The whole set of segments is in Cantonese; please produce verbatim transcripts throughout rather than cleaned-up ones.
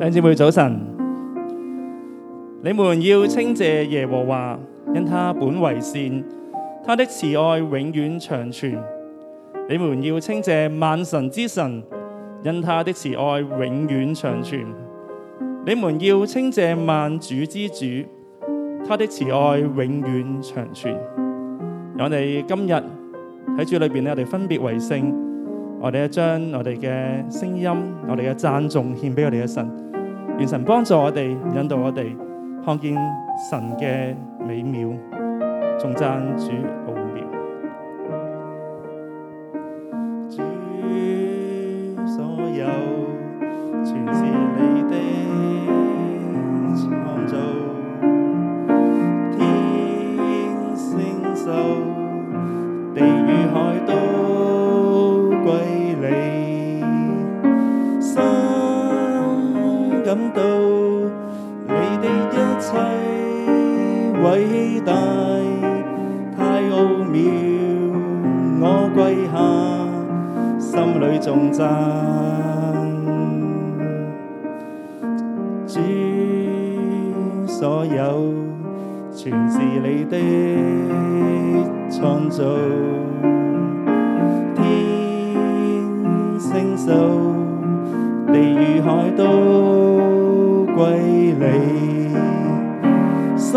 弟兄姊妹早晨，你們要稱謝耶和華，因他本為善，他的慈愛永遠長存。你們要稱謝萬神之神，因他的慈愛永遠長存。你們要稱謝萬主之主，他的慈愛永遠長存。我哋今日喺主裏邊咧，我哋分別為聖，我哋將我哋嘅聲音、我哋嘅讚頌獻俾我哋嘅神，願神幫助我哋，引導我哋看見神嘅美妙，頌讚主奧妙。主所有全是你的創造，天星宿，地與海都歸你，心感到你的一切偉大，太奧妙，我跪下，心裏頌讚。主所有全是你的創造，天星宿，地與海都歸你，心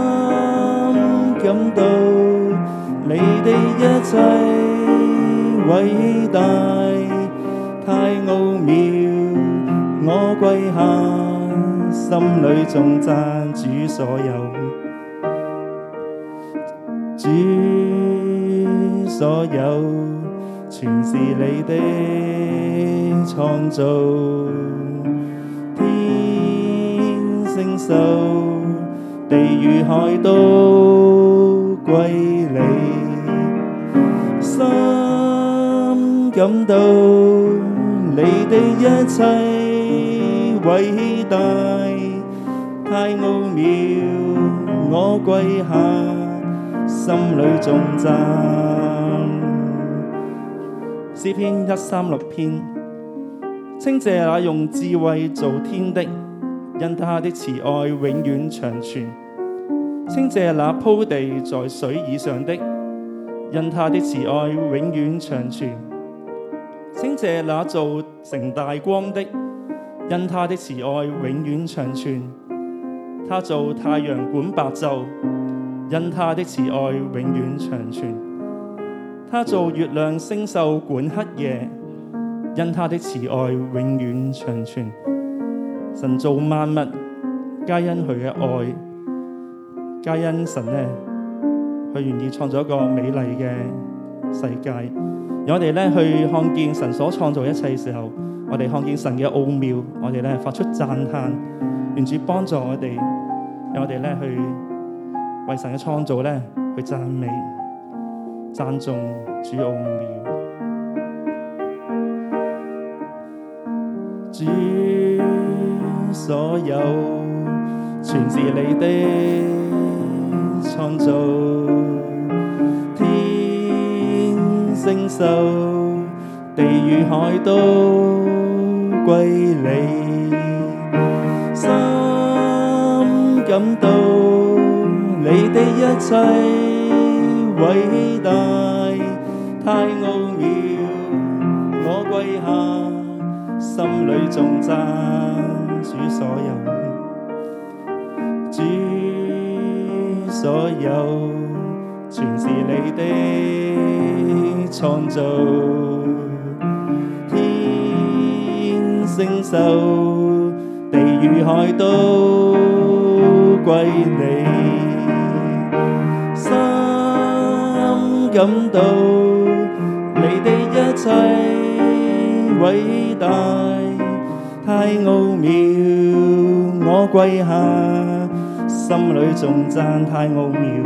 感到你的一切偉大，太奧妙，我跪下，心裏頌讚主所有。主所有全是你的創造，天星宿，地與海都歸你，心感到你的一切偉大，太奧妙，我跪下，心裏頌讚。詩篇一三六篇，稱謝那用智慧造天的，因他的慈愛永遠長存。稱謝那鋪地在水以上的，因他的慈愛永遠長存。稱謝那造成大光的，因他的慈愛永遠長存。他造太陽管白晝，因他的慈愛永遠長存。他造月亮星宿管黑夜，因他的慈愛永遠長存。神造萬物，皆因佢嘅愛，皆因神呢，佢願意創造一個美麗嘅世界。而我哋咧去看見神所創造一切嘅時候，我哋看見神嘅奧妙，我哋咧發出讚嘆，願主幫助我哋，讓我哋咧去為神嘅創造咧去讚美、讚頌主奧妙。主所有全是你的創造，天星宿，地與海都歸你，心感到你的一切偉大，太奧妙，我跪下，心裏頌讚主所有。主所有全是你的創造，天星宿，地與海都歸你，心感到你的一切偉大，太奧妙，我跪下，心裏頌讚太奧妙，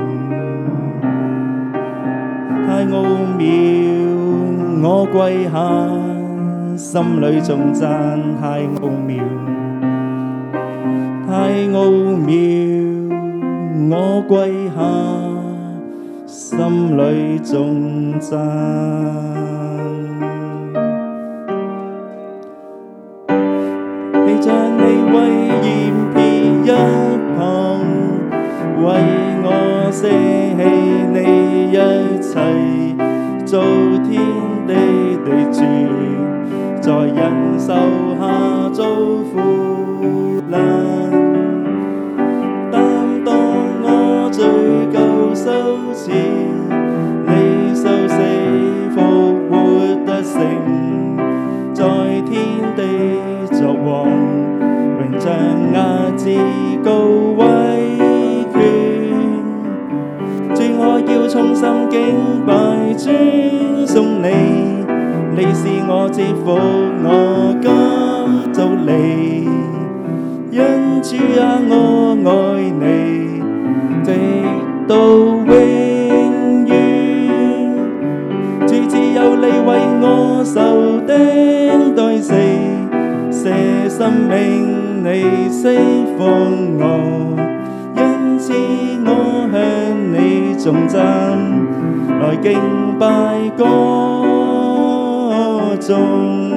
太奧妙，我跪下，心裏頌讚太奧妙，太奧妙，我跪下，心裏頌讚。你將你羞恥，你受死復活得勝，在天地作王，榮掌壓至高威權。主，我要衷心敬拜尊崇你，你是我之福，我感觸你。因主啊，我愛你，直到永遠。主，只有你為我受釘代死，捨生命你釋放我，因此我向你頌讚，來敬拜歌頌。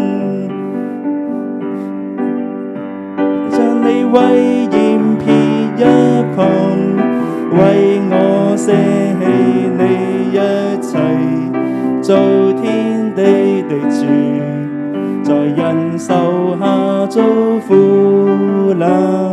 將你威嚴撇一旁，為我捨棄你一切，造天地的主，在人手下遭苦難，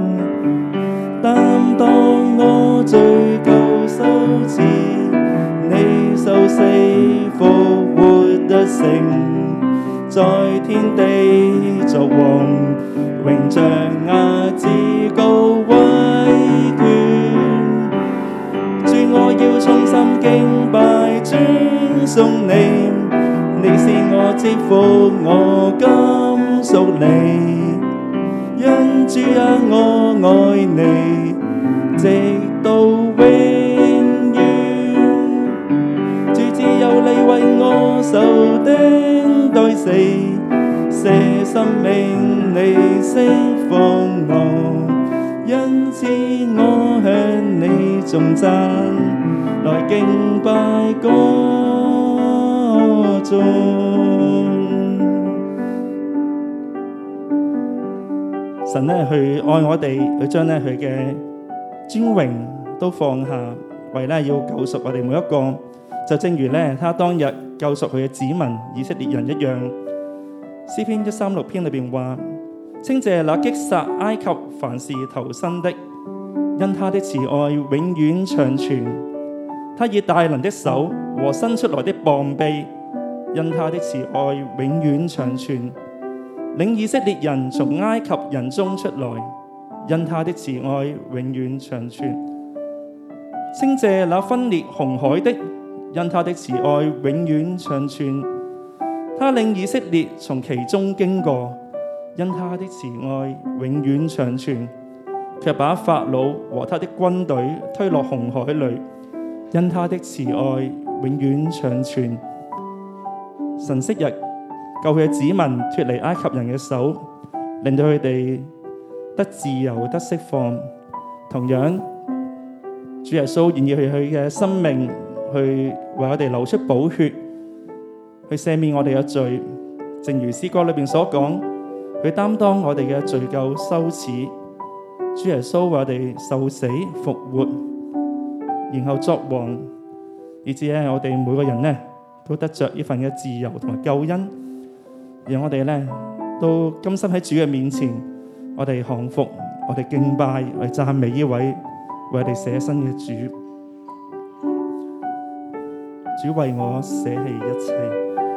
擔當我罪疚羞恥，你受死復活得勝，在天地作王，榮掌壓至高威權。主，我要衷心敬拜尊崇你，你是我之福，我感屬你。因主啊，我愛你，直到永遠。主，只有你為我受釘代死，捨生命你釋放我，因此我向你頌讚，來敬拜歌頌。神呢去愛我哋，佢將呢佢嘅尊榮都放下，為呢要救贖我哋每一個，就正如呢他當日救贖佢嘅子民以色列人一樣。詩篇一三六篇裏邊話：稱謝那擊殺埃及凡是頭生的，因他的慈愛永遠長存。他以大能的手和伸出來的膀臂，因他的慈愛永遠長存。領以色列人從埃及人中出來，因他的慈愛永遠長存。稱謝那分裂紅海的，因他的慈愛永遠長存。他領以色列從其中經過，因他的慈愛永遠長存，卻把法老和他的軍隊推落紅海裏，因他的慈愛永遠長存。神昔日救佢嘅子民脫離埃及人嘅手，令到佢哋得自由得釋放。同樣，主耶穌願意去佢嘅生命去為我哋流出寶血，去赦免我哋嘅罪。正如詩歌裏邊所講，佢擔當我哋嘅罪疚羞恥。主耶穌為我哋受死復活，然後作王，以至咧我哋每個人咧都得着呢份嘅自由同埋救恩。讓我哋咧都甘心喺主嘅面前，我哋降服，我哋敬拜，我哋讚美呢位為我哋捨身嘅主。主為我捨棄一切，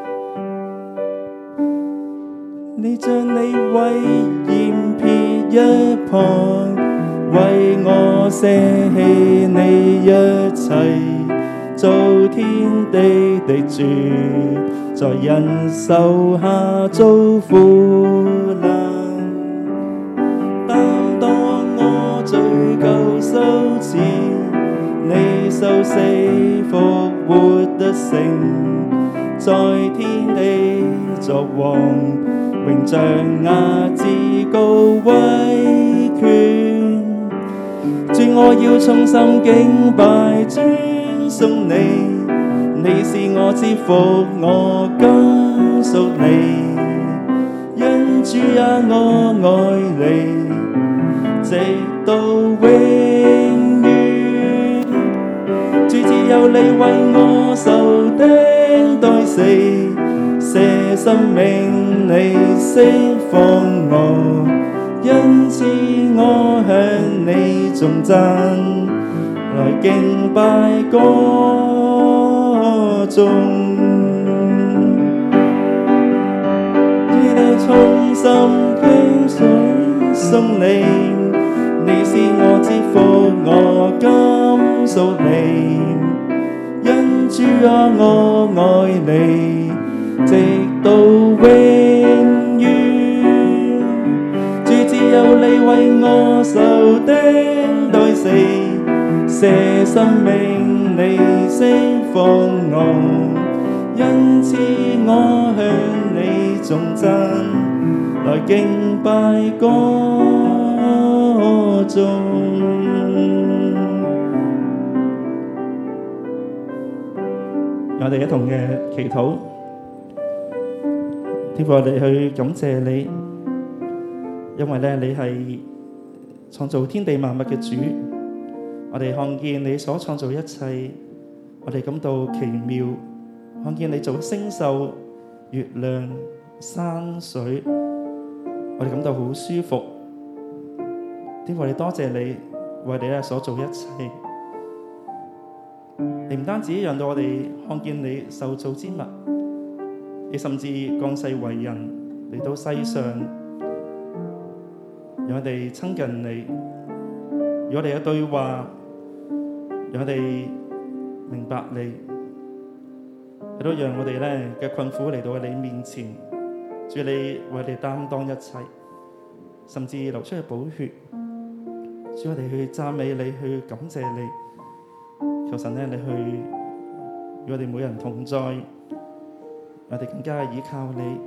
你將你威嚴撇一旁，為我捨棄你一切，造天地的主，在人手下遭苦難，擔當我罪疚羞恥，你受死復活得勝，在天地作王，榮掌壓至高威權。主，我要衷心敬拜尊崇你，你是我之福，我感屬你。因主啊，我愛你，直到永遠。主，只有你為我受釘代死，捨生命你釋放我，因此我向你頌讚， 來敬拜歌頌。衷心傾水送你，你是我之福，我感屬你。因主啊，我愛你，直到永遠。主只有你為我受釘代死，捨生命你釋放我，因此我向你頌讚，來敬拜歌頌。我哋一同嘅祈禱，天父，我哋去感謝你，因為咧你係創造天地萬物嘅主，我哋看見你所創造一切，我哋感到奇妙，看見你做星宿、月亮、山水，我哋感到好舒服。天父，我哋多謝你為你咧所做一切。你唔單止讓到我哋看見你受造之物，你甚至降世為人嚟到世上，讓我哋親近你，讓我哋嘅對話，讓我哋明白你，亦都讓我哋咧嘅困苦嚟到你面前，主你為我哋擔當一切，甚至流出去寶血，主我哋去讚美你，去感謝你。求神咧，你去與我哋每人同在，我哋更加依靠你。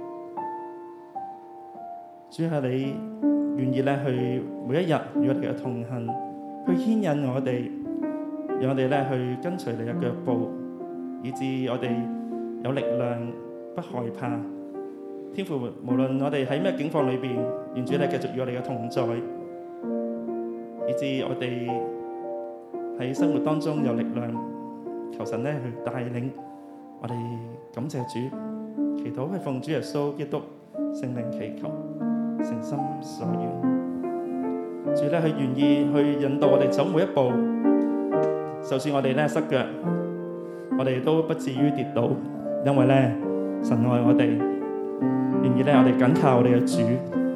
主係你願意咧去每一日與我哋嘅同行，去牽引我哋，讓我哋咧去跟隨你嘅腳步，以致我哋有力量，不害怕。天父，無論我哋喺咩境況裏邊，願主你繼續與我哋嘅同在，以致我哋喺生活當中有力量，求神咧去帶領我哋。感謝主，祈禱係奉主耶穌基督聖靈祈求，誠心所願。主咧，佢願意去引導我哋走每一步，就算我哋咧失腳，我哋都不至於跌倒，因為咧神愛我哋，願意咧我哋緊靠我哋嘅主。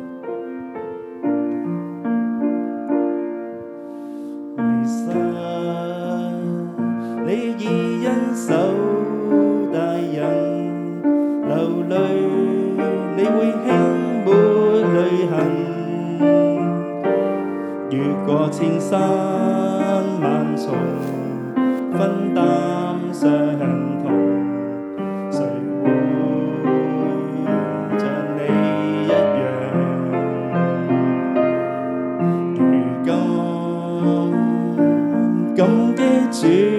你以恩手帶人流淚，你會輕抹淚痕，越過千山萬重，分擔傷痛，誰會像你一樣？如今感激主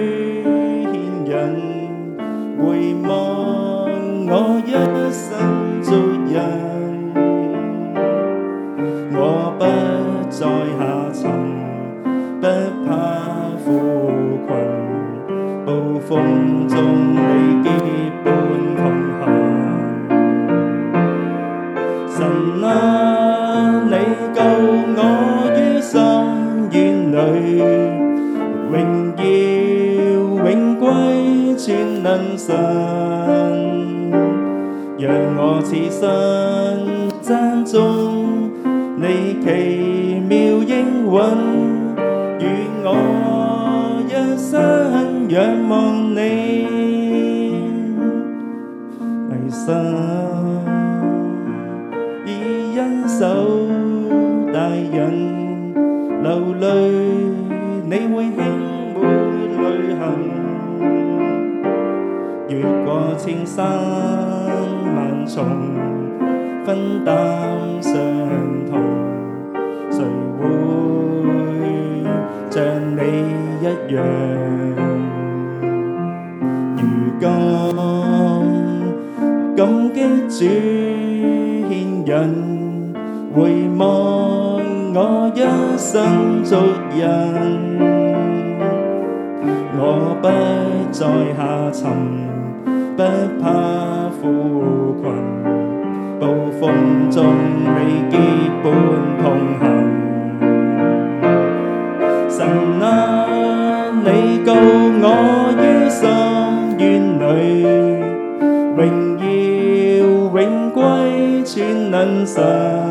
回望我一生做人，我不再下沉，不怕苦困，暴風中你結伴同行。神啊，你救我於深淵裏，榮耀永歸全能神，讓我此生讚頌你奇妙應允，願我一生仰望你。為神以恩手帶人流淚，你會輕抹淚痕，越過千山萬重，分擔傷痛，誰會像你一樣？如今感激主牽引，回望我一生做人，我不再下沉，不怕苦困，暴風中你結伴同行。神啊，你能神，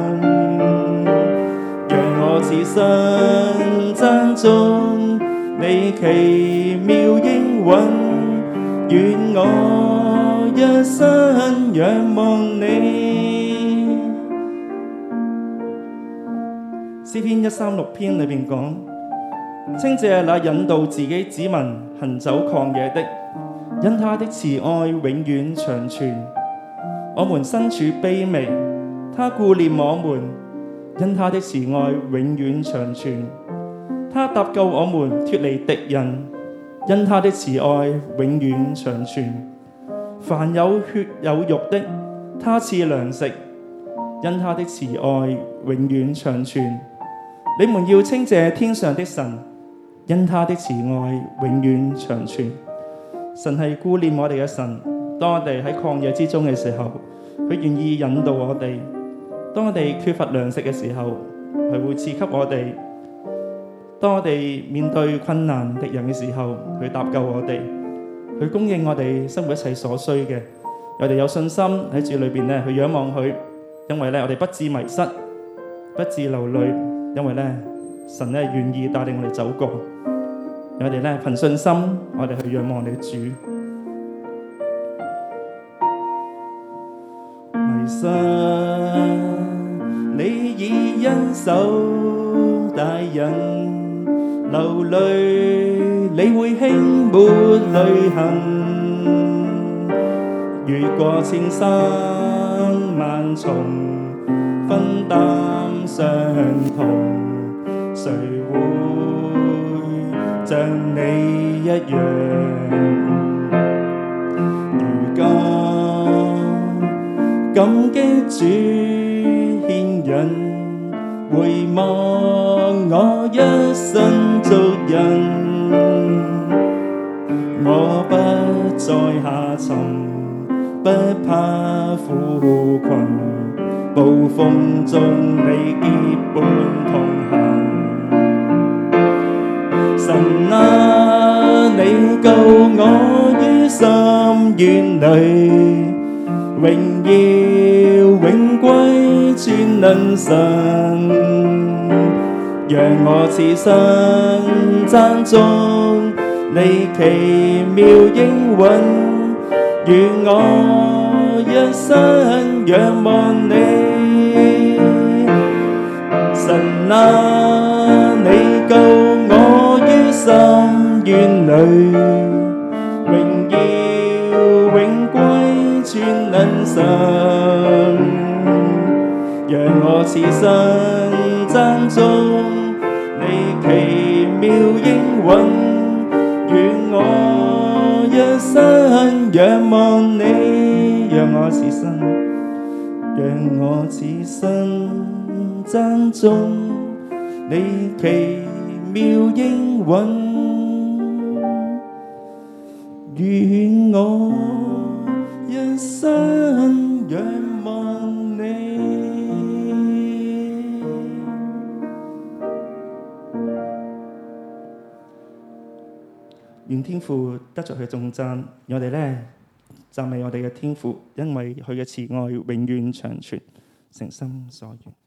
讓我此生讚頌你奇妙應允，願我一生仰望你。詩篇一三六篇裏面講，稱謝那引導自己子民行走曠野的，因他的慈愛永遠長存。我們身處卑微，他顧念我們，因他的慈愛永遠長存。他搭救我們脫離敵人，因他的慈愛永遠長存。凡有血有肉的，他賜糧食，因他的慈愛永遠長存。你們要稱謝天上的神，因他的慈愛永遠長存。神係顧念我哋嘅神，當我哋喺曠野之中嘅時候，佢願意引導我哋；當我哋缺乏糧食嘅時候，佢會賜給我哋；當我哋面對困難敵人嘅時候，佢搭救我哋，佢供應我哋生活一切所需嘅。我哋有信心喺主裏邊咧去仰望佢，因為咧我哋不致迷失，不致流淚，因為咧神咧願意帶領我哋走過。我哋咧憑信心，我哋去仰望我哋嘅主。迷失，你以恩手帶引，流淚，你會輕抹淚痕，越過千山萬重，分擔傷痛，誰會像你一樣？如今感激主牽引，回望我一生足印，我不再下沉，不怕苦困，暴風中你結伴同行。神啊，你救我於深淵裏，榮耀永歸全能神，讓我此生讚頌你奇妙應允，願我一生仰望你。神啊，你救我於深淵裏，榮耀永歸全能神，讓我此生讚頌你奇妙應允，願我一生仰望你，讓我此生，讓我此生讚頌你奇妙應允，願我一生仰望你。願天父得着佢頌讚，我哋咧讚美我哋嘅天父，因為佢嘅慈愛永遠長存，誠心所願。